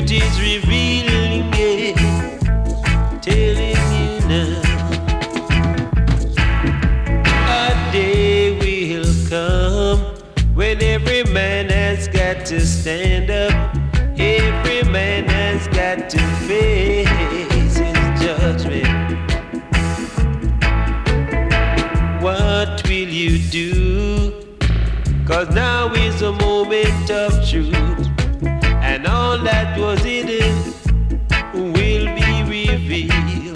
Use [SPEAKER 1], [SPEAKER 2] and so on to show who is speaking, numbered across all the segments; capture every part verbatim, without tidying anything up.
[SPEAKER 1] truth is revealing it, telling you now. A day will come when every man has got to stand up. Every man has got to face his judgment. What will you do? 'Cause now is the moment of truth, and all that was hidden will be revealed.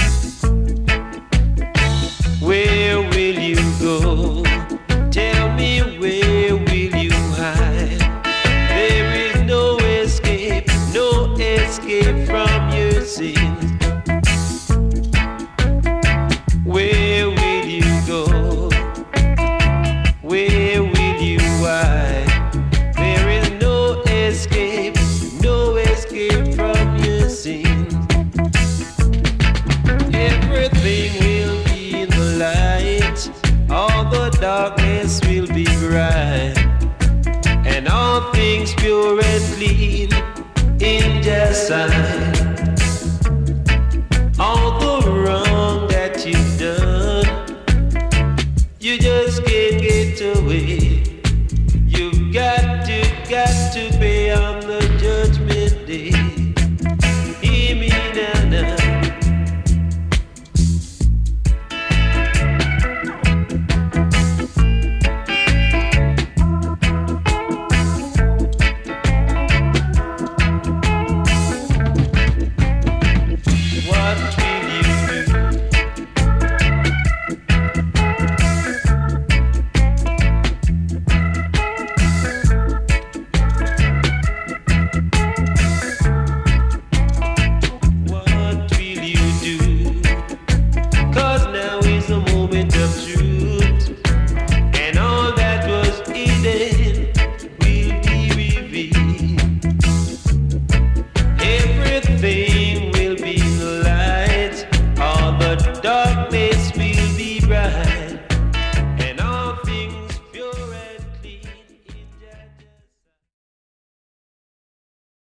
[SPEAKER 1] Where will you go? Tell me, where will you hide? There is no escape, no escape from your sins. Where will you go? Where will you hide? There is no escape, no escape from your sins. Everything will be in the light, all the darkness will be bright, and all things pure and clean in just sight.